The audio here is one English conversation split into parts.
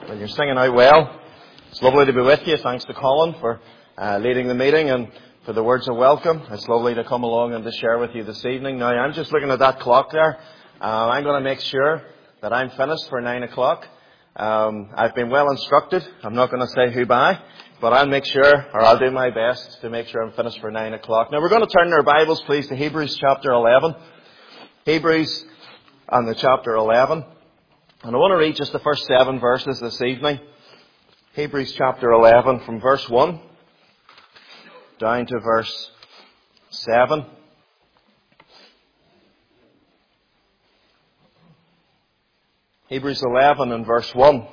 Well, you're singing out well. It's lovely to be with you. Thanks to Colin for leading the meeting and for the words of welcome. It's lovely to come along and to share with you this evening. Now, I'm just looking at that clock there. I'm going to make sure that I'm finished for 9 o'clock. I've been well instructed. I'm not going to say who by, but I'll make sure, or I'll do my best to make sure I'm finished for 9 o'clock. Now, we're going to turn our Bibles, please, to Hebrews chapter 11. Hebrews and the chapter 11. And I want to read just the first 7 verses this evening. Hebrews chapter 11 from verse 1 down to verse 7. Hebrews 11 and verse 1.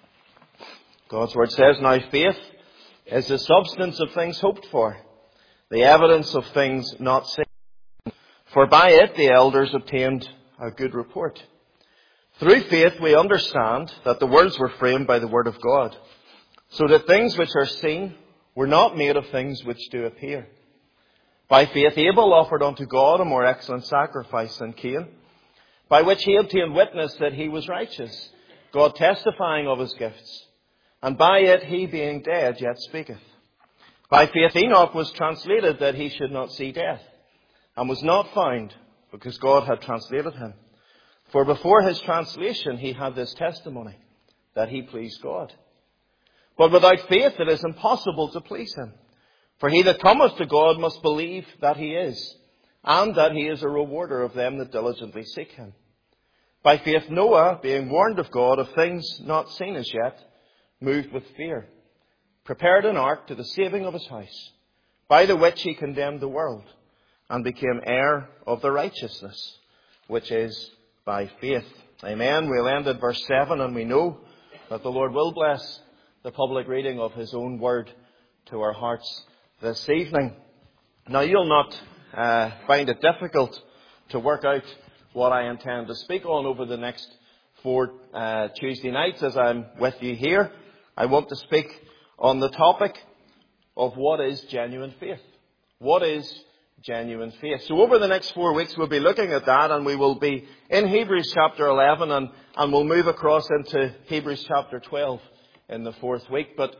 God's word says, "Now faith is the substance of things hoped for, the evidence of things not seen. For by it the elders obtained a good report. Through faith we understand that the worlds were framed by the word of God, so that things which are seen were not made of things which do appear. By faith Abel offered unto God a more excellent sacrifice than Cain, by which he obtained witness that he was righteous, God testifying of his gifts. And by it he, being dead, yet speaketh. By faith Enoch was translated that he should not see death, and was not found, because God had translated him. For before his translation he had this testimony, that he pleased God. But without faith it is impossible to please him. For he that cometh to God must believe that he is, and that he is a rewarder of them that diligently seek him. By faith Noah, being warned of God of things not seen as yet, moved with fear, prepared an ark to the saving of his house, by the which he condemned the world, and became heir of the righteousness, which is by faith." Amen. We'll end at verse 7, and we know that the Lord will bless the public reading of his own word to our hearts this evening. Now, you'll not find it difficult to work out what I intend to speak on over the next 4 Tuesday nights as I'm with you here. I want to speak on the topic of what is genuine faith. What is genuine faith? So over the next 4 weeks we'll be looking at that, and we will be in Hebrews chapter 11 and we'll move across into Hebrews chapter 12 in the 4th week. But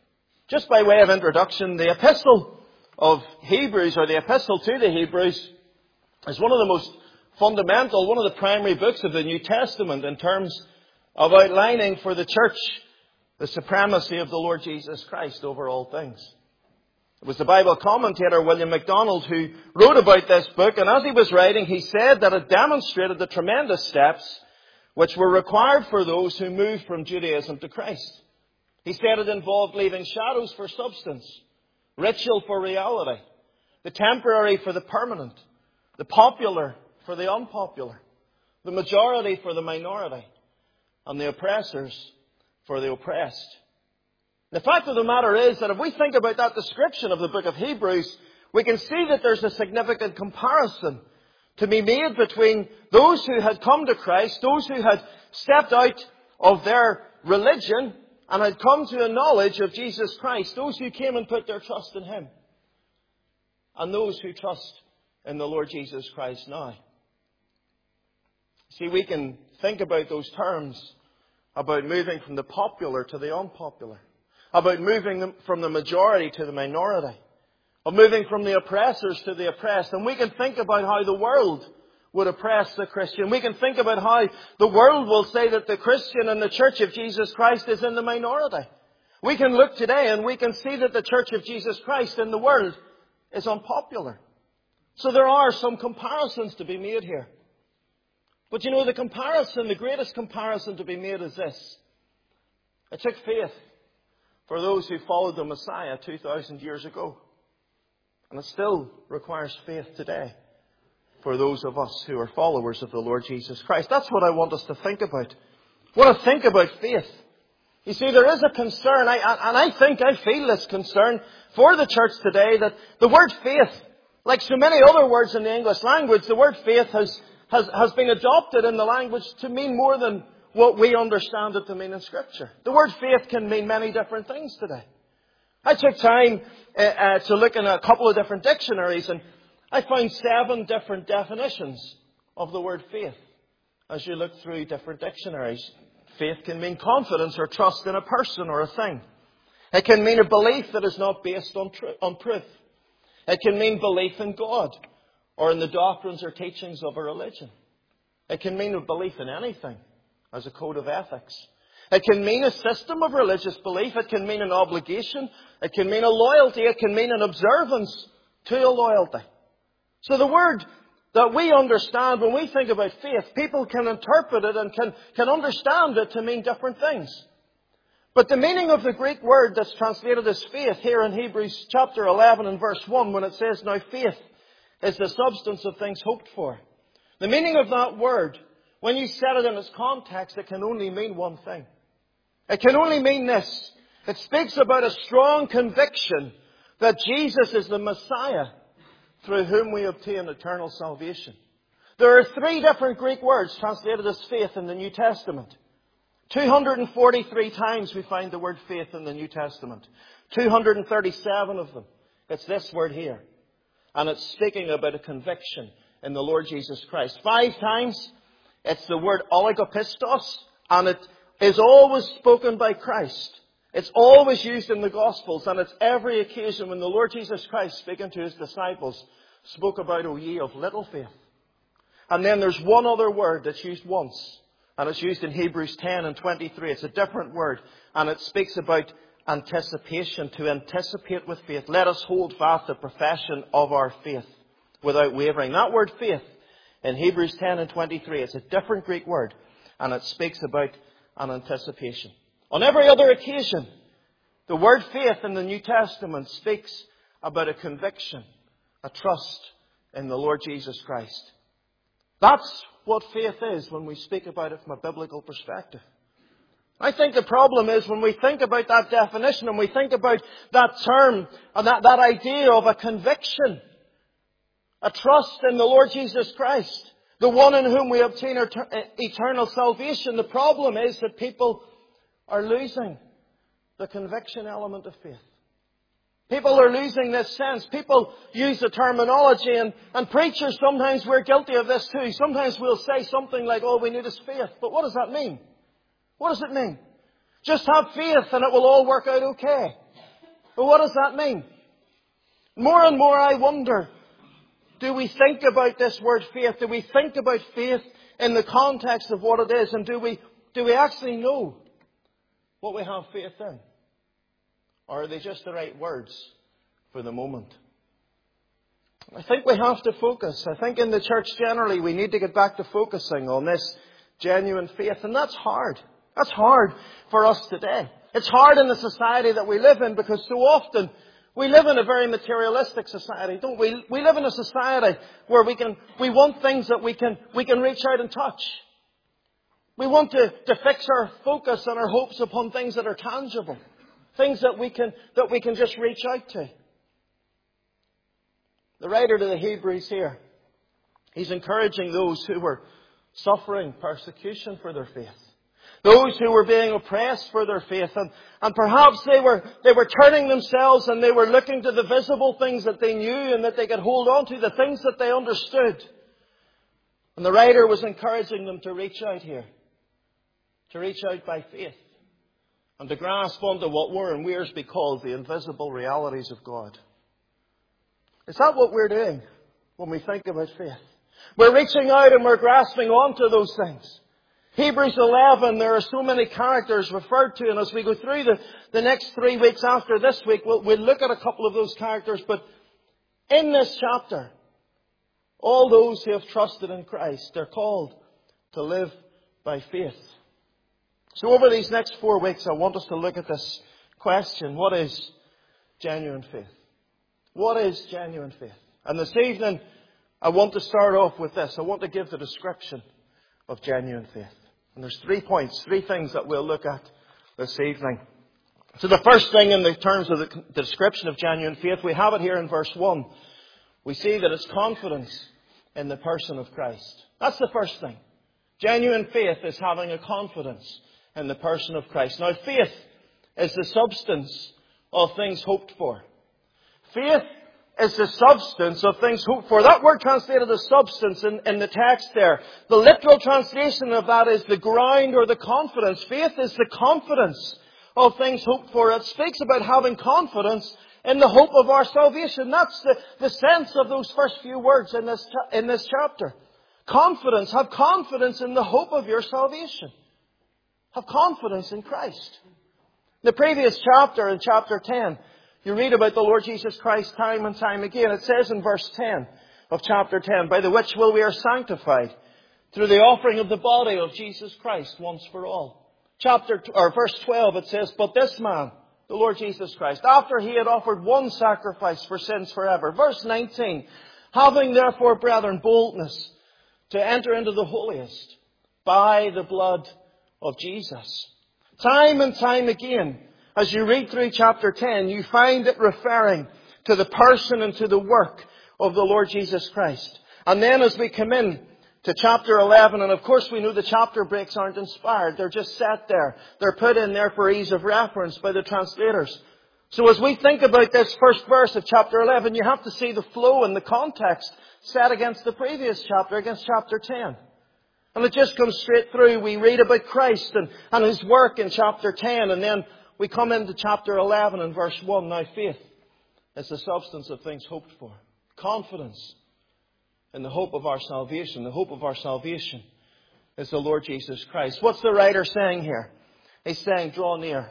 just by way of introduction, the epistle of Hebrews, or the epistle to the Hebrews, is one of the most fundamental, one of the primary books of the New Testament in terms of outlining for the church the supremacy of the Lord Jesus Christ over all things. It was the Bible commentator William MacDonald who wrote about this book, and as he was writing, he said that it demonstrated the tremendous steps which were required for those who moved from Judaism to Christ. He said it involved leaving shadows for substance, ritual for reality, the temporary for the permanent, the popular for the unpopular, the majority for the minority, and the oppressors for the oppressed. The fact of the matter is that if we think about that description of the book of Hebrews, we can see that there's a significant comparison to be made between those who had come to Christ, those who had stepped out of their religion and had come to a knowledge of Jesus Christ, those who came and put their trust in him, and those who trust in the Lord Jesus Christ now. See, we can think about those terms about moving from the popular to the unpopular, about moving from the majority to the minority, of moving from the oppressors to the oppressed. And we can think about how the world would oppress the Christian. We can think about how the world will say that the Christian and the Church of Jesus Christ is in the minority. We can look today and we can see that the Church of Jesus Christ in the world is unpopular. So there are some comparisons to be made here. But you know, the comparison, the greatest comparison to be made is this. It took faith for those who followed the Messiah 2,000 years ago. And it still requires faith today for those of us who are followers of the Lord Jesus Christ. That's what I want us to think about. I want to think about faith. You see, there is a concern, I feel this concern for the church today, that the word faith, like so many other words in the English language, the word faith has been adopted in the language to mean more than what we understand it to mean in Scripture. The word faith can mean many different things today. I took time to look in a couple of different dictionaries, and I found 7 different definitions of the word faith as you look through different dictionaries. Faith can mean confidence or trust in a person or a thing. It can mean a belief that is not based on proof. It can mean belief in God or in the doctrines or teachings of a religion. It can mean a belief in anything as a code of ethics. It can mean a system of religious belief. It can mean an obligation. It can mean a loyalty. It can mean an observance to a loyalty. So the word that we understand when we think about faith, people can interpret it and can understand it to mean different things. But the meaning of the Greek word that's translated as faith here in Hebrews chapter 11 and verse 1, when it says, now faith is the substance of things hoped for. The meaning of that word, when you set it in its context, it can only mean one thing. It can only mean this. It speaks about a strong conviction that Jesus is the Messiah through whom we obtain eternal salvation. There are 3 different Greek words translated as faith in the New Testament. 243 times we find the word faith in the New Testament. 237 of them. It's this word here. And it's speaking about a conviction in the Lord Jesus Christ. 5 times it's the word oligopistos, and it is always spoken by Christ. It's always used in the Gospels, and it's every occasion when the Lord Jesus Christ, speaking to His disciples, spoke about, O ye of little faith. And then there's one other word that's used once, and it's used in Hebrews 10 and 23. It's a different word, and it speaks about anticipation, to anticipate with faith. Let us hold fast the profession of our faith without wavering. That word faith in Hebrews 10 and 23, it's a different Greek word, and it speaks about an anticipation. On every other occasion, the word faith in the New Testament speaks about a conviction, a trust in the Lord Jesus Christ. That's what faith is when we speak about it from a biblical perspective. I think the problem is when we think about that definition and we think about that term and that idea of a conviction, a trust in the Lord Jesus Christ, the one in whom we obtain eternal salvation. The problem is that people are losing the conviction element of faith. People are losing this sense. People use the terminology, and preachers, sometimes we're guilty of this too. Sometimes we'll say something like, all we need is faith. But what does that mean? What does it mean? Just have faith and it will all work out okay. But what does that mean? More and more I wonder, do we think about this word faith? Do we think about faith in the context of what it is? And do we actually know what we have faith in? Or are they just the right words for the moment? I think we have to focus. I think in the church generally we need to get back to focusing on this genuine faith. And that's hard. That's hard for us today. It's hard in the society that we live in because so often we live in a very materialistic society, don't we? We live in a society where we want things that we can reach out and touch. We want to fix our focus and our hopes upon things that are tangible. Things that we can just reach out to. The writer to the Hebrews here, he's encouraging those who were suffering persecution for their faith. Those who were being oppressed for their faith. And perhaps they were turning themselves and they were looking to the visible things that they knew and that they could hold on to, the things that they understood. And the writer was encouraging them to reach out here. To reach out by faith. And to grasp onto what were in Wearsby called the invisible realities of God. Is that what we're doing when we think about faith? We're reaching out and we're grasping onto those things. Hebrews 11, there are so many characters referred to, and as we go through the next 3 weeks after this week, we'll look at a couple of those characters. But in this chapter, all those who have trusted in Christ, they're called to live by faith. So over these next 4 weeks, I want us to look at this question. What is genuine faith? What is genuine faith? And this evening, I want to start off with this. I want to give the description of genuine faith. And there's 3 points, 3 things that we'll look at this evening. So the first thing in the terms of the description of genuine faith, we have it here in verse 1. We see that it's confidence in the person of Christ. That's the first thing. Genuine faith is having a confidence in the person of Christ. Now, faith is the substance of things hoped for. Faith is the substance of things hoped for. That word translated as substance in the text there. The literal translation of that is the ground or the confidence. Faith is the confidence of things hoped for. It speaks about having confidence in the hope of our salvation. That's the sense of those first few words in this chapter. Confidence. Have confidence in the hope of your salvation. Have confidence in Christ. The previous chapter, in chapter 10, you read about the Lord Jesus Christ time and time again. It says in verse 10 of chapter 10, by the which will we are sanctified through the offering of the body of Jesus Christ once for all. Verse 12, it says, but this man, the Lord Jesus Christ, after he had offered one sacrifice for sins forever. Verse 19, having therefore, brethren, boldness to enter into the holiest by the blood of Jesus. Time and time again, as you read through chapter 10, you find it referring to the person and to the work of the Lord Jesus Christ. And then as we come in to chapter 11, and of course we know the chapter breaks aren't inspired. They're just set there. They're put in there for ease of reference by the translators. So as we think about this first verse of chapter 11, you have to see the flow and the context set against the previous chapter, against chapter 10. And it just comes straight through. We read about Christ and His work in chapter 10, and then we come into chapter 11 and verse 1. Now faith is the substance of things hoped for. Confidence in the hope of our salvation. The hope of our salvation is the Lord Jesus Christ. What's the writer saying here? He's saying, draw near.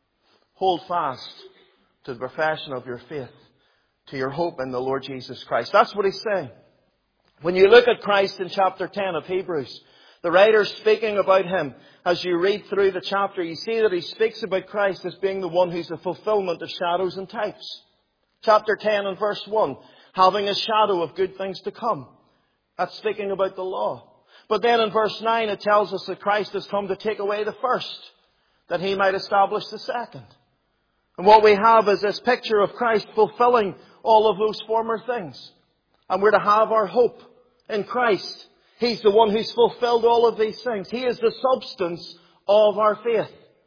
Hold fast to the profession of your faith, to your hope in the Lord Jesus Christ. That's what he's saying. When you look at Christ in chapter 10 of Hebrews, the writer's speaking about Him. As you read through the chapter, you see that he speaks about Christ as being the one who's the fulfillment of shadows and types. Chapter 10 and verse 1, having a shadow of good things to come. That's speaking about the law. But then in verse 9 it tells us that Christ has come to take away the first, that He might establish the second. And what we have is this picture of Christ fulfilling all of those former things. And we're to have our hope in Christ. He's the one who's fulfilled all of these things. He is the substance of our faith.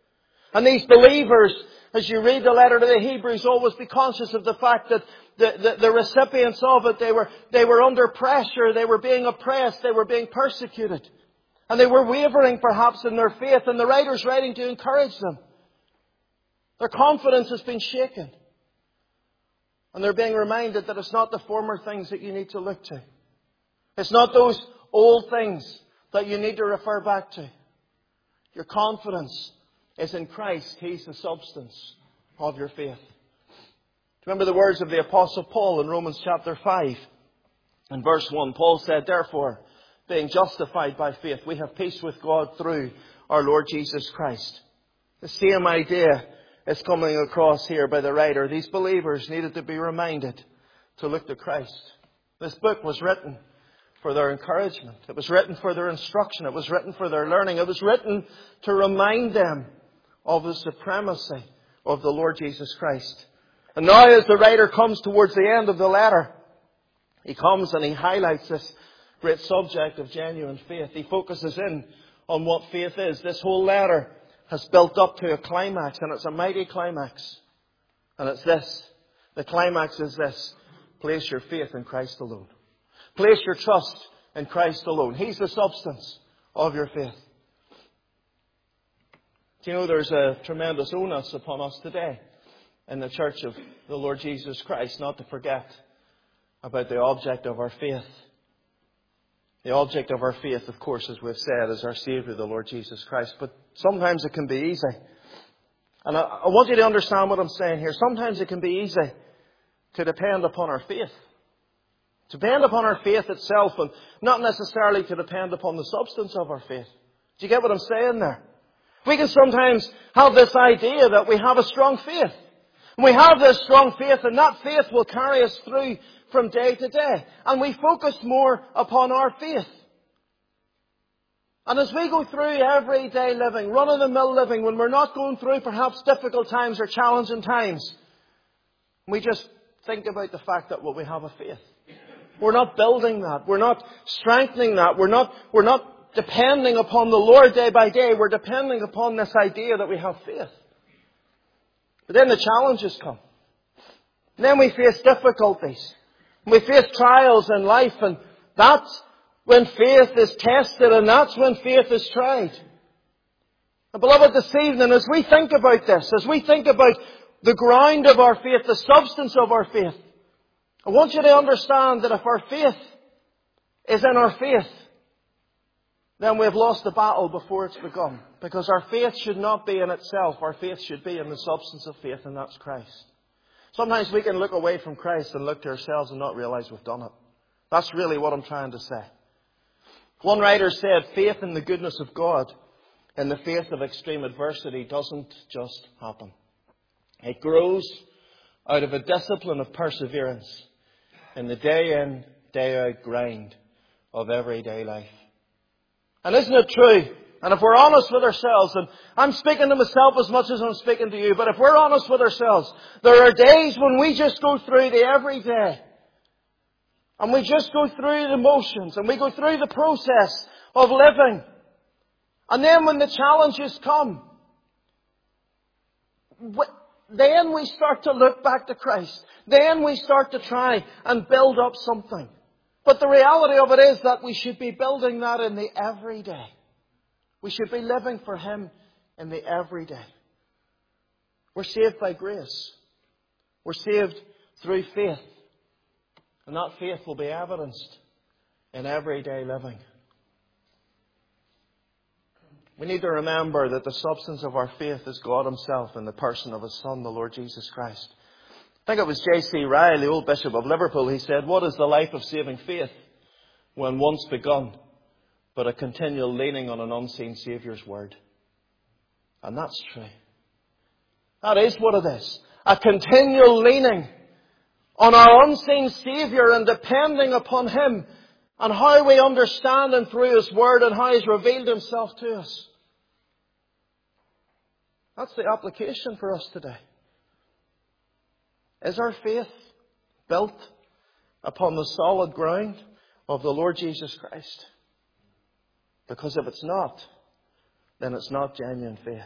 And these believers, as you read the letter to the Hebrews, always be conscious of the fact that the recipients of it, they were under pressure, they were being oppressed, they were being persecuted. And they were wavering perhaps in their faith, and the writer's writing to encourage them. Their confidence has been shaken. And they're being reminded that it's not the former things that you need to look to. It's not those old things that you need to refer back to. Your confidence is in Christ. He's the substance of your faith. Remember the words of the Apostle Paul in Romans chapter 5 and verse 1. Paul said, therefore, being justified by faith, we have peace with God through our Lord Jesus Christ. The same idea is coming across here by the writer. These believers needed to be reminded to look to Christ. This book was written for their encouragement. It was written for their instruction. It was written for their learning. It was written to remind them of the supremacy of the Lord Jesus Christ. And now as the writer comes towards the end of the letter, he comes and he highlights this great subject of genuine faith. He focuses in on what faith is. This whole letter has built up to a climax, and it's a mighty climax. And it's this. The climax is this. Place your faith in Christ alone. Place your trust in Christ alone. He's the substance of your faith. Do you know there's a tremendous onus upon us today in the Church of the Lord Jesus Christ not to forget about the object of our faith. The object of our faith, of course, as we've said, is our Saviour, the Lord Jesus Christ. But sometimes it can be easy. And I want you to understand what I'm saying here. Sometimes it can be easy to depend upon our faith. To depend upon our faith itself and not necessarily to depend upon the substance of our faith. Do you get what I'm saying there? We can sometimes have this idea that we have a strong faith. And we have this strong faith, and that faith will carry us through from day to day. And we focus more upon our faith. And as we go through everyday living, run-of-the-mill living, when we're not going through perhaps difficult times or challenging times, we just think about the fact that, well, we have a faith. We're not building that. We're not strengthening that. We're not depending upon the Lord day by day. We're depending upon this idea that we have faith. But then the challenges come. And then we face difficulties. We face trials in life, and that's when faith is tested, and that's when faith is tried. And beloved, this evening, as we think about this, as we think about the ground of our faith, the substance of our faith, I want you to understand that if our faith is in our faith, then we have lost the battle before it's begun. Because our faith should not be in itself. Our faith should be in the substance of faith, and that's Christ. Sometimes we can look away from Christ and look to ourselves and not realize we've done it. That's really what I'm trying to say. One writer said, faith in the goodness of God in the face of extreme adversity doesn't just happen. It grows out of a discipline of perseverance in the day in, day out grind of everyday life. And isn't it true? And if we're honest with ourselves, and I'm speaking to myself as much as I'm speaking to you, but if we're honest with ourselves, there are days when we just go through the everyday. And we just go through the motions, and we go through the process of living. And then when the challenges come, then we start to look back to Christ. Then we start to try and build up something. But the reality of it is that we should be building that in the everyday. We should be living for Him in the everyday. We're saved by grace. We're saved through faith. And that faith will be evidenced in everyday living. We need to remember that the substance of our faith is God Himself in the person of His Son, the Lord Jesus Christ. I think it was J.C. Ryle, the old Bishop of Liverpool. He said, what is the life of saving faith when once begun, but a continual leaning on an unseen Saviour's word? And that's true. That is what it is. A continual leaning on our unseen Saviour and depending upon Him and how we understand Him through His word and how He's revealed Himself to us. That's the application for us today. Is our faith built upon the solid ground of the Lord Jesus Christ? Because if it's not, then it's not genuine faith.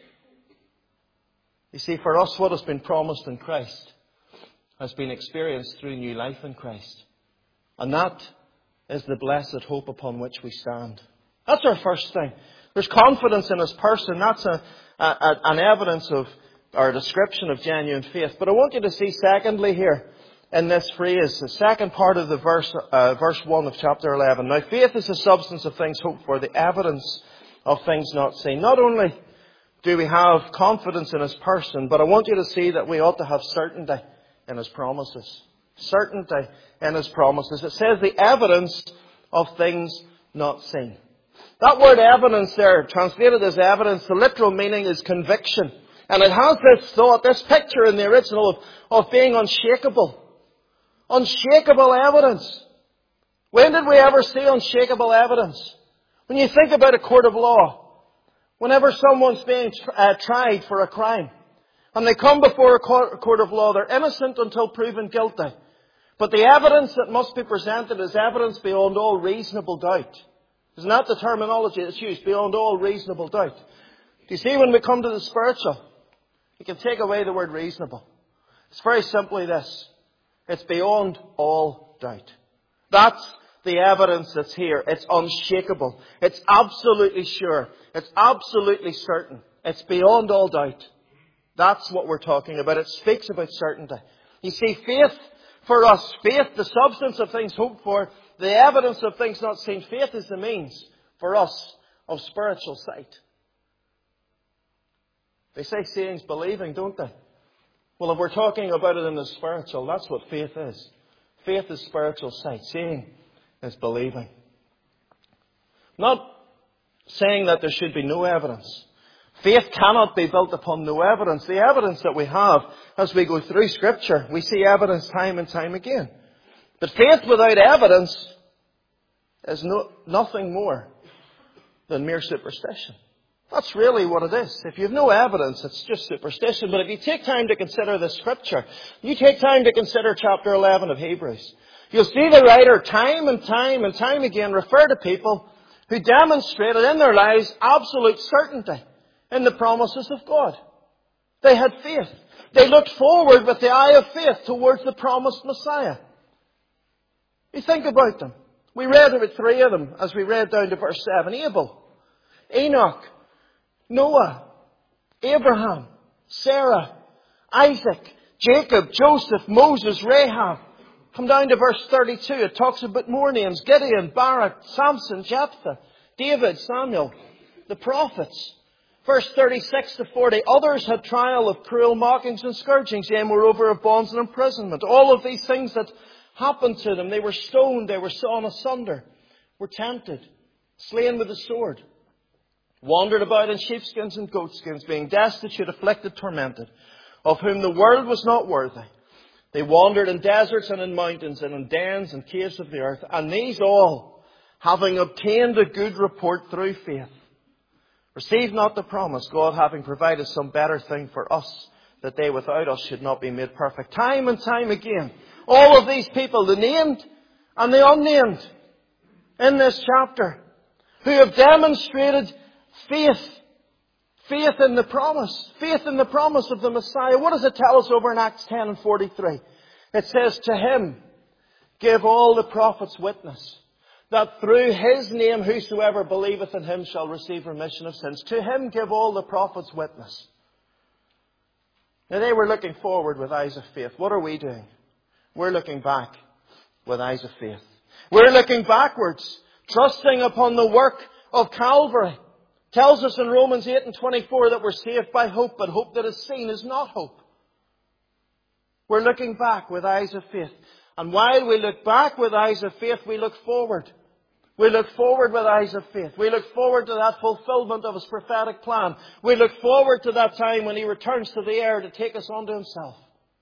You see, for us, what has been promised in Christ has been experienced through new life in Christ. And that is the blessed hope upon which we stand. That's our first thing. There's confidence in His person. That's an evidence of, or a description of genuine faith. But I want you to see secondly here in this phrase, the second part of the verse 1 of chapter 11. Now faith is the substance of things hoped for, the evidence of things not seen. Not only do we have confidence in His person, but I want you to see that we ought to have certainty in His promises. Certainty in His promises. It says the evidence of things not seen. That word evidence there, translated as evidence, the literal meaning is conviction. And it has this thought, this picture in the original of being unshakable. Unshakable evidence. When did we ever see unshakable evidence? When you think about a court of law, whenever someone's being tried for a crime, and they come before a court of law, they're innocent until proven guilty. But the evidence that must be presented is evidence beyond all reasonable doubt. Isn't that the terminology that's used? Beyond all reasonable doubt. Do you see, when we come to the spiritual, you can take away the word reasonable. It's very simply this. It's beyond all doubt. That's the evidence that's here. It's unshakable. It's absolutely sure. It's absolutely certain. It's beyond all doubt. That's what we're talking about. It speaks about certainty. You see, faith for us, faith, the substance of things hoped for, the evidence of things not seen. Faith is the means for us of spiritual sight. They say seeing's believing, don't they? Well, if we're talking about it in the spiritual, that's what faith is. Faith is spiritual sight. Seeing is believing. Not saying that there should be no evidence. Faith cannot be built upon no evidence. The evidence that we have as we go through Scripture, we see evidence time and time again. But faith without evidence is nothing more than mere superstition. That's really what it is. If you have no evidence, it's just superstition. But if you take time to consider the Scripture, you take time to consider chapter 11 of Hebrews, you'll see the writer time and time again refer to people who demonstrated in their lives absolute certainty in the promises of God. They had faith. They looked forward with the eye of faith towards the promised Messiah. You think about them. We read about 3 of them as we read down to verse 7. Abel, Enoch, Noah, Abraham, Sarah, Isaac, Jacob, Joseph, Moses, Rahab. Come down to verse 32. It talks about more names. Gideon, Barak, Samson, Jephthah, David, Samuel, the prophets. Verse 36 to 40. Others had trial of cruel mockings and scourgings. Yea, moreover, of bonds and imprisonment. All of these things that happened to them. They were stoned. They were sawn asunder. Were tempted. Slain with the sword. Wandered about in sheepskins and goatskins. Being destitute, afflicted, tormented. Of whom the world was not worthy. They wandered in deserts and in mountains and in dens and caves of the earth. And these all, having obtained a good report through faith, received not the promise, God having provided some better thing for us, that they without us should not be made perfect. Time and time again, all of these people, the named and the unnamed, in this chapter, who have demonstrated faith. Faith in the promise. Faith in the promise of the Messiah. What does it tell us over in Acts 10 and 43? It says, to him give all the prophets witness, that through his name whosoever believeth in him shall receive remission of sins. To him give all the prophets witness. Now they were looking forward with eyes of faith. What are we doing? We're looking back with eyes of faith. We're looking backwards, trusting upon the work of Calvary. Tells us in Romans 8 and 24 that we're saved by hope, but hope that is seen is not hope. We're looking back with eyes of faith. And while we look back with eyes of faith, we look forward. We look forward with eyes of faith. We look forward to that fulfillment of his prophetic plan. We look forward to that time when he returns to the air to take us unto himself.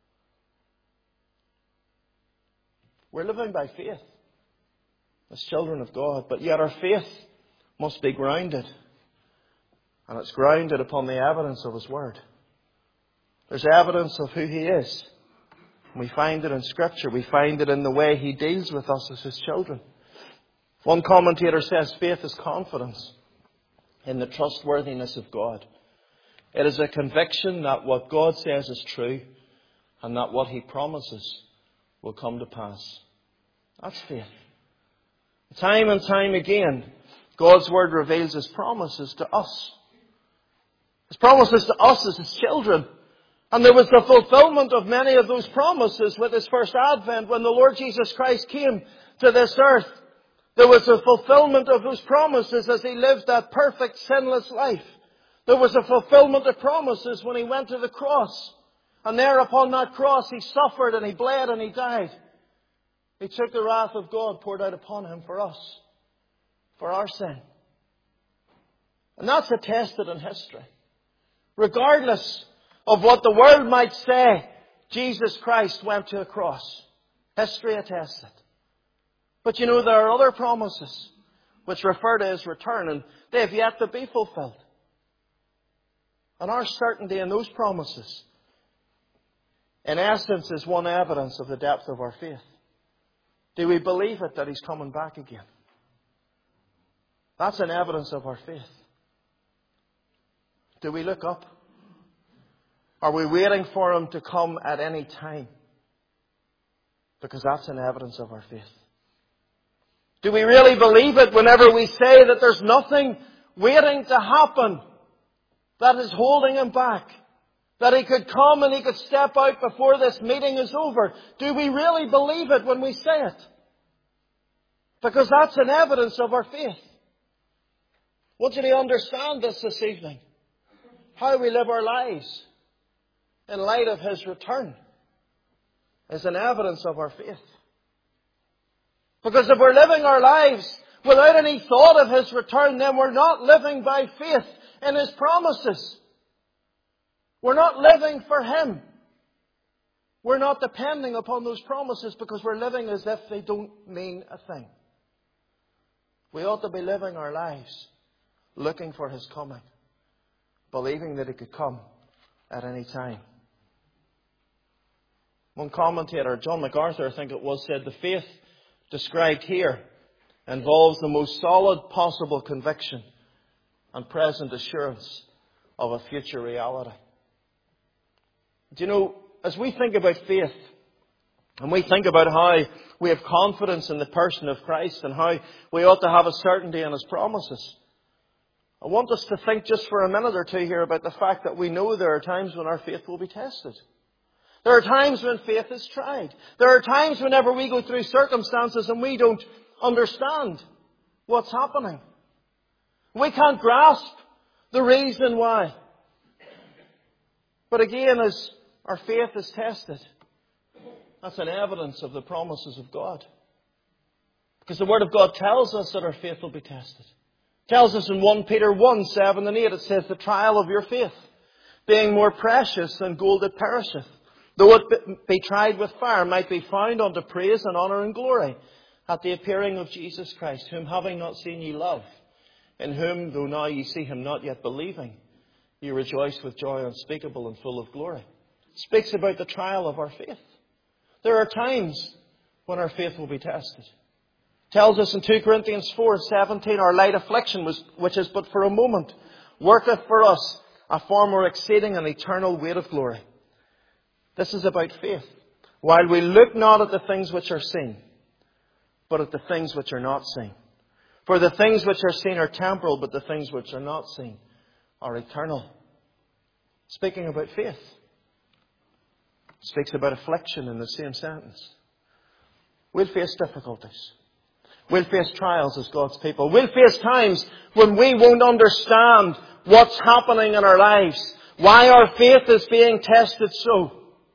We're living by faith as children of God, but yet our faith must be grounded. And it's grounded upon the evidence of his word. There's evidence of who he is. We find it in Scripture. We find it in the way he deals with us as his children. One commentator says faith is confidence in the trustworthiness of God. It is a conviction that what God says is true and that what he promises will come to pass. That's faith. Time and time again, God's word reveals his promises to us. His promises to us as his children. And there was the fulfillment of many of those promises with his first advent when the Lord Jesus Christ came to this earth. There was a fulfillment of those promises as he lived that perfect, sinless life. There was a fulfillment of promises when he went to the cross. And there upon that cross he suffered and he bled and he died. He took the wrath of God poured out upon him for us, for our sin. And that's attested in history. Regardless of what the world might say, Jesus Christ went to a cross. History attests it. But you know, there are other promises which refer to his return, and they have yet to be fulfilled. And our certainty in those promises, in essence, is one evidence of the depth of our faith. Do we believe it that he's coming back again? That's an evidence of our faith. Do we look up? Are we waiting for him to come at any time? Because that's an evidence of our faith. Do we really believe it whenever we say that there's nothing waiting to happen that is holding him back? That he could come and he could step out before this meeting is over? Do we really believe it when we say it? Because that's an evidence of our faith. I want you to understand this evening. How we live our lives in light of his return is an evidence of our faith. Because if we're living our lives without any thought of his return, then we're not living by faith in his promises. We're not living for him. We're not depending upon those promises because we're living as if they don't mean a thing. We ought to be living our lives looking for his coming, believing that it could come at any time. One commentator, John MacArthur, I think it was, said the faith described here involves the most solid possible conviction and present assurance of a future reality. Do you know, as we think about faith, and we think about how we have confidence in the person of Christ and how we ought to have a certainty in His promises, I want us to think just for a minute or two here about the fact that we know there are times when our faith will be tested. There are times when faith is tried. There are times whenever we go through circumstances and we don't understand what's happening. We can't grasp the reason why. But again, as our faith is tested, that's an evidence of the promises of God. Because the Word of God tells us that our faith will be tested. It tells us in 1 Peter 1, 7 and 8, it says, the trial of your faith, being more precious than gold that perisheth, though it be tried with fire, might be found unto praise and honour and glory at the appearing of Jesus Christ, whom having not seen ye love, in whom, though now ye see Him not yet believing, ye rejoice with joy unspeakable and full of glory. It speaks about the trial of our faith. There are times when our faith will be tested. It tells us in 2 Corinthians 4:17, our light affliction, which is but for a moment, worketh for us a far more exceeding and eternal weight of glory. This is about faith. While we look not at the things which are seen, but at the things which are not seen. For the things which are seen are temporal, but the things which are not seen are eternal. Speaking about faith, speaks about affliction in the same sentence. We'll face difficulties. We'll face trials as God's people. We'll face times when we won't understand what's happening in our lives, why our faith is being tested so.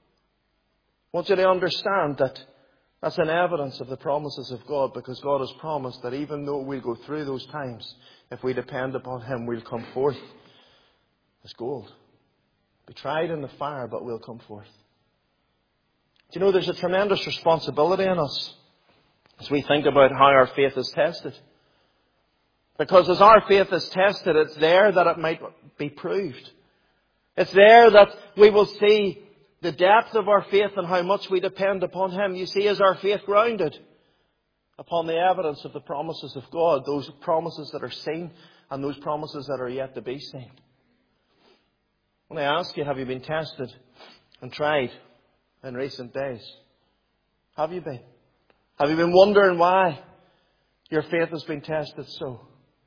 I want you to understand that that's an evidence of the promises of God, because God has promised that even though we'll go through those times, if we depend upon Him, we'll come forth as gold. Be tried in the fire, but we'll come forth. Do you know there's a tremendous responsibility in us as we think about how our faith is tested? Because as our faith is tested, it's there that it might be proved. It's there that we will see the depth of our faith and how much we depend upon Him. You see, is our faith grounded upon the evidence of the promises of God, those promises that are seen and those promises that are yet to be seen? When I ask you, have you been tested and tried in recent days? Have you been? Have you been wondering why your faith has been tested so?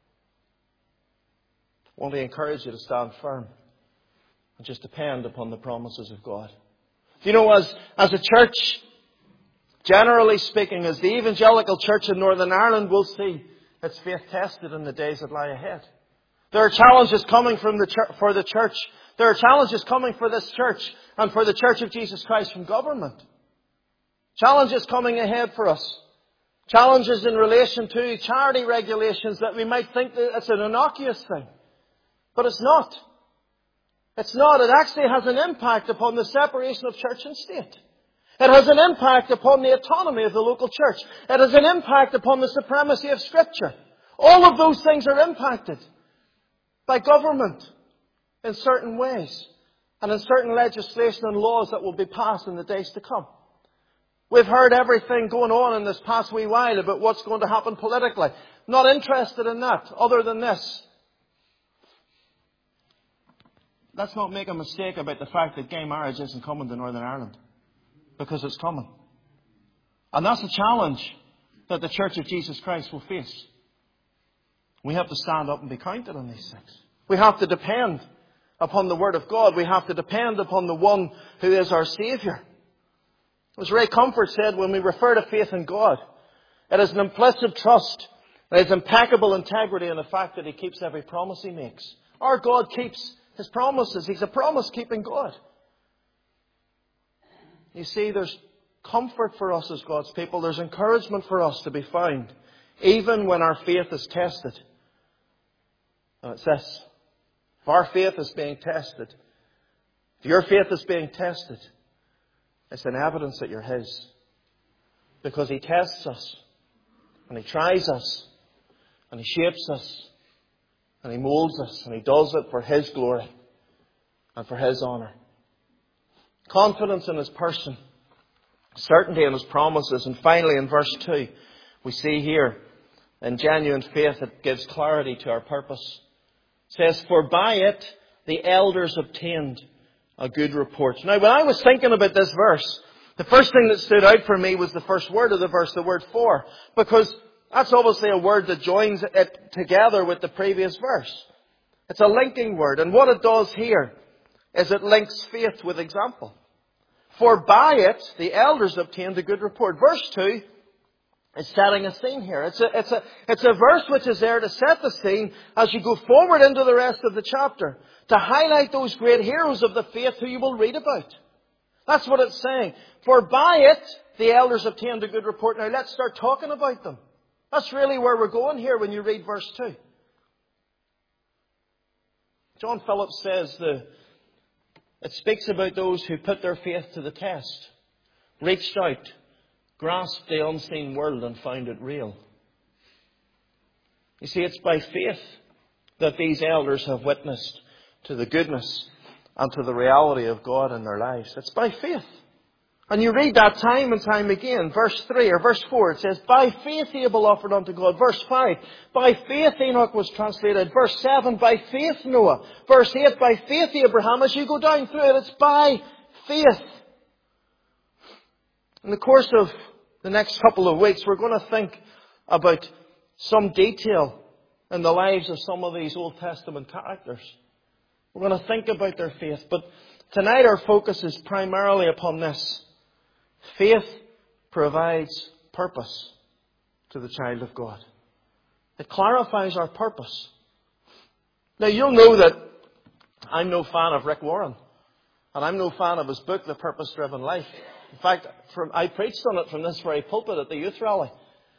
I want to encourage you to stand firm and just depend upon the promises of God. You know, as a church, generally speaking, as the evangelical church in Northern Ireland will see its faith tested in the days that lie ahead. There are challenges coming for the church. There are challenges coming for this church and for the Church of Jesus Christ from government. Challenges coming ahead for us. Challenges in relation to charity regulations that we might think that it's an innocuous thing. But it's not. It's not. It actually has an impact upon the separation of church and state. It has an impact upon the autonomy of the local church. It has an impact upon the supremacy of Scripture. All of those things are impacted by government in certain ways and in certain legislation and laws that will be passed in the days to come. We've heard everything going on in this past wee while about what's going to happen politically. Not interested in that, other than this. Let's not make a mistake about the fact that gay marriage isn't coming to Northern Ireland. Because it's coming. And that's a challenge that the Church of Jesus Christ will face. We have to stand up and be counted on these things. We have to depend upon the Word of God. We have to depend upon the one who is our Saviour. As Ray Comfort said, when we refer to faith in God, it is an implicit trust. It is impeccable integrity in the fact that He keeps every promise He makes. Our God keeps His promises. He's a promise-keeping God. You see, there's comfort for us as God's people. There's encouragement for us to be found, even when our faith is tested. And it's this. If our faith is being tested, if your faith is being tested, it's an evidence that you're His. Because He tests us, and He tries us, and He shapes us, and He molds us, and He does it for His glory and for His honour. Confidence in His person, certainty in His promises, and finally in verse 2, we see here, in genuine faith, it gives clarity to our purpose. It says, for by it the elders obtained a good report. Now, when I was thinking about this verse, the first thing that stood out for me was the first word of the verse, the word for. Because that's obviously a word that joins it together with the previous verse. It's a linking word. And what it does here is it links faith with example. For by it, the elders obtained a good report. Verse 2 is setting a scene here. It's a verse which is there to set the scene as you go forward into the rest of the chapter, to highlight those great heroes of the faith who you will read about. That's what it's saying. For by it, the elders obtained a good report. Now let's start talking about them. That's really where we're going here when you read verse 2. John Phillips says it speaks about those who put their faith to the test, reached out, grasped the unseen world and found it real. You see, it's by faith that these elders have witnessed to the goodness and to the reality of God in their lives. It's by faith. And you read that time and time again. Verse 3 or verse 4, it says, by faith Abel offered unto God. Verse 5, by faith Enoch was translated. Verse 7, by faith Noah. Verse 8, by faith Abraham. As you go down through it, it's by faith. In the course of the next couple of weeks, we're going to think about some detail in the lives of some of these Old Testament characters. We're going to think about their faith. But tonight our focus is primarily upon this. Faith provides purpose to the child of God. It clarifies our purpose. Now you'll know that I'm no fan of Rick Warren. And I'm no fan of his book, The Purpose-Driven Life. In fact, I preached on it from this very pulpit at the youth rally.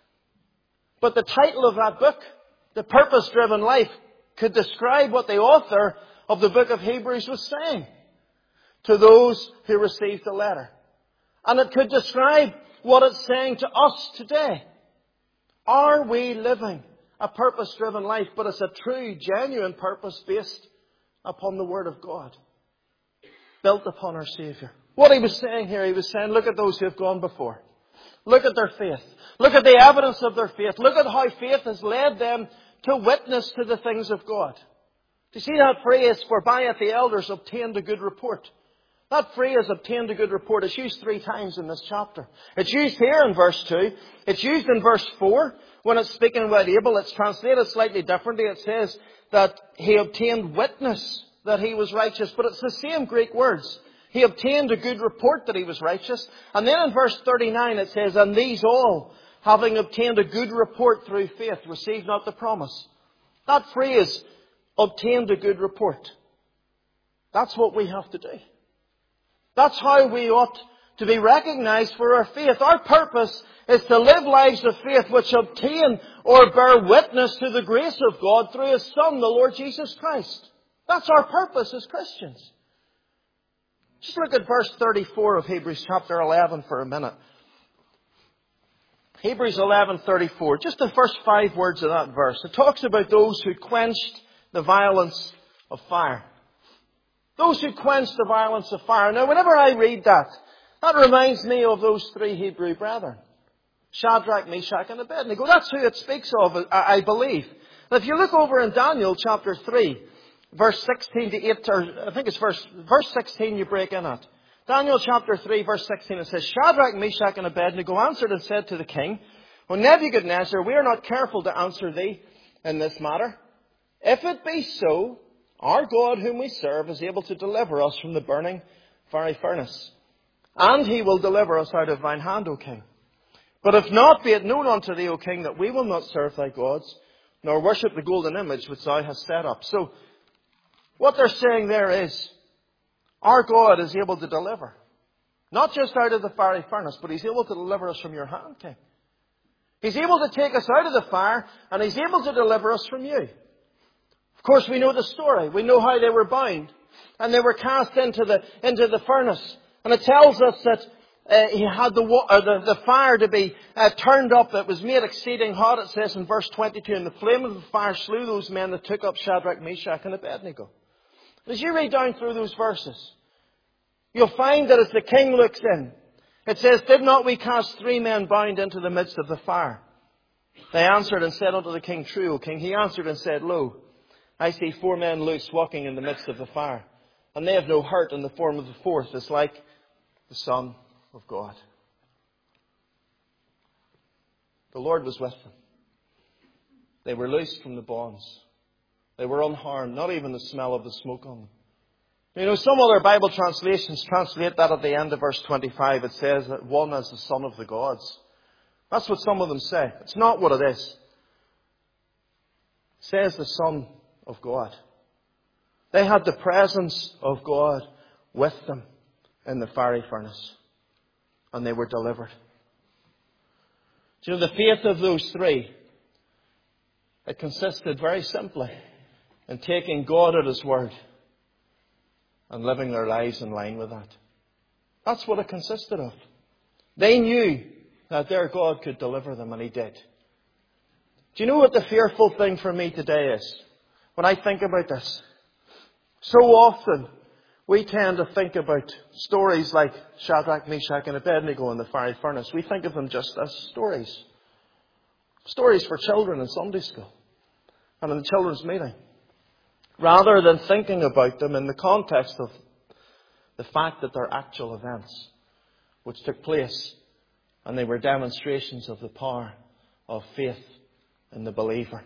But the title of that book, The Purpose-Driven Life, could describe what the author of the book of Hebrews was saying to those who received the letter. And it could describe what it's saying to us today. Are we living a purpose-driven life, but it's a true, genuine purpose based upon the Word of God, built upon our Saviour? What he was saying here, he was saying, look at those who have gone before. Look at their faith. Look at the evidence of their faith. Look at how faith has led them to witness to the things of God. Do you see that phrase, for by it the elders obtained a good report? That phrase, obtained a good report, is used 3 times in this chapter. It's used here in verse 2. It's used in verse 4. When it's speaking about Abel, it's translated slightly differently. It says that he obtained witness that he was righteous. But it's the same Greek words. He obtained a good report that he was righteous. And then in verse 39 it says, and these all, having obtained a good report through faith, received not the promise. That phrase, obtained a good report. That's what we have to do. That's how we ought to be recognized for our faith. Our purpose is to live lives of faith which obtain or bear witness to the grace of God through His Son, the Lord Jesus Christ. That's our purpose as Christians. Just look at verse 34 of Hebrews chapter 11 for a minute. Hebrews 11:34, just the first 5 words of that verse. It talks about those who quenched the violence of fire. Those who quenched the violence of fire. Now, whenever I read that reminds me of those 3 Hebrew brethren. Shadrach, Meshach, and Abednego. That's who it speaks of, I believe. Now, if you look over in Daniel chapter 3, verse 16 to 8, or I think it's verse 16 you break in at. Daniel chapter 3, verse 16, it says, Shadrach, Meshach, and Abednego answered and said to the king, O Nebuchadnezzar, we are not careful to answer thee in this matter. If it be so, our God whom we serve is able to deliver us from the burning fiery furnace. And He will deliver us out of thine hand, O king. But if not, be it known unto thee, O king, that we will not serve thy gods, nor worship the golden image which thou hast set up. So, what they're saying there is, our God is able to deliver. Not just out of the fiery furnace, but He's able to deliver us from your hand, king. He's able to take us out of the fire, and He's able to deliver us from you. Of course, we know the story. We know how they were bound. And they were cast into the furnace. And it tells us that He had the fire to be turned up. It was made exceeding hot, it says in verse 22. And the flame of the fire slew those men that took up Shadrach, Meshach, and Abednego. As you read down through those verses, you'll find that as the king looks in, it says, Did not we cast 3 men bound into the midst of the fire? They answered and said unto the king, True, O king. He answered and said, Lo, I see 4 men loose walking in the midst of the fire, And they have no hurt in the form of the fourth. It's like the Son of God. The Lord was with them. They were loosed from the bonds. They were unharmed, not even the smell of the smoke on them. You know, some other Bible translations translate that at the end of verse 25. It says that one as the Son of the gods. That's what some of them say. It's not what it is. It says the Son of God. They had the presence of God with them in the fiery furnace. And they were delivered. Do you know, the faith of those three, it consisted very simply in taking God at His word and living their lives in line with that. That's what it consisted of. They knew that their God could deliver them, and He did. Do you know what the fearful thing for me today is? When I think about this, so often we tend to think about stories like Shadrach, Meshach and Abednego in the fiery furnace. We think of them just as stories. Stories for children in Sunday school and in the children's meeting. Rather than thinking about them in the context of the fact that they're actual events which took place, and they were demonstrations of the power of faith in the believer.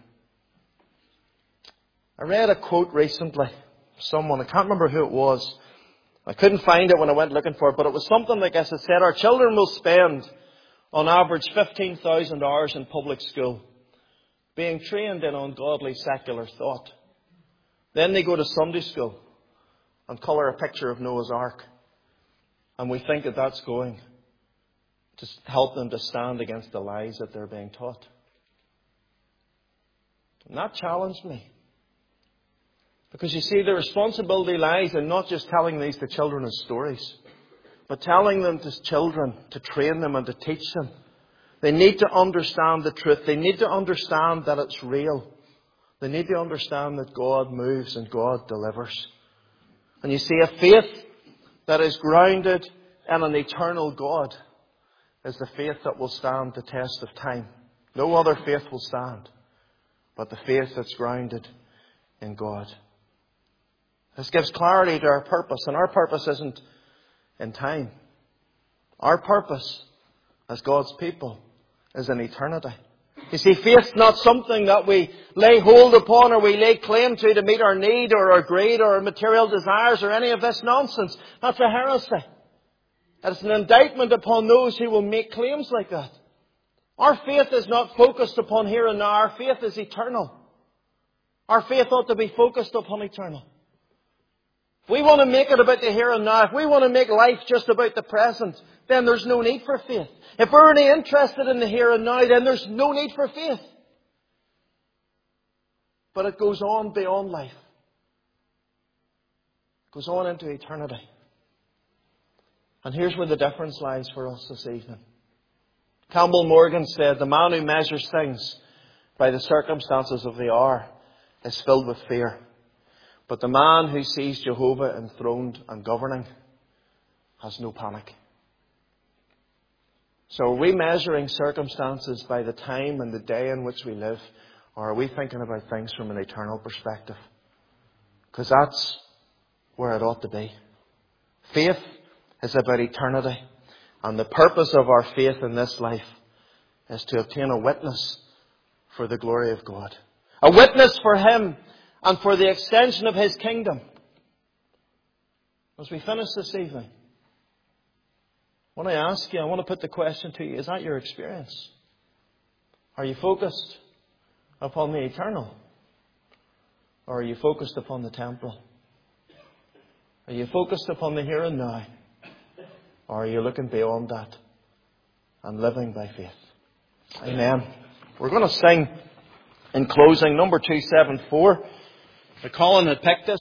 I read a quote recently. Someone, I can't remember who it was. I couldn't find it when I went looking for it, but it was something like this. It said, our children will spend on average 15,000 hours in public school being trained in ungodly secular thought. Then they go to Sunday school and colour a picture of Noah's Ark. And we think that that's going to help them to stand against the lies that they're being taught. And that challenged me. Because you see, the responsibility lies in not just telling these to children as stories, but telling them to children, to train them and to teach them. They need to understand the truth. They need to understand that it's real. They need to understand that God moves and God delivers. And you see, a faith that is grounded in an eternal God is the faith that will stand the test of time. No other faith will stand, but the faith that's grounded in God. This gives clarity to our purpose, and our purpose isn't in time. Our purpose as God's people is in eternity. You see, faith's not something that we lay hold upon or we lay claim to meet our need or our greed or our material desires or any of this nonsense. That's a heresy. It's an indictment upon those who will make claims like that. Our faith is not focused upon here and now. Our faith is eternal. Our faith ought to be focused upon eternal. If we want to make it about the here and now, if we want to make life just about the present, then there's no need for faith. If we're only interested in the here and now, then there's no need for faith. But it goes on beyond life. It goes on into eternity. And here's where the difference lies for us this evening. Campbell Morgan said, the man who measures things by the circumstances of the hour is filled with fear. But the man who sees Jehovah enthroned and governing has no panic. So are we measuring circumstances by the time and the day in which we live? Or are we thinking about things from an eternal perspective? Because that's where it ought to be. Faith is about eternity. And the purpose of our faith in this life is to obtain a witness for the glory of God. A witness for Him and for the extension of His kingdom. As we finish this evening, I want to ask you, I want to put the question to you, is that your experience? Are you focused upon the eternal? Or are you focused upon the temporal? Are you focused upon the here and now? Or are you looking beyond that and living by faith? Amen. We're going to sing in closing number 274. Colin had picked this.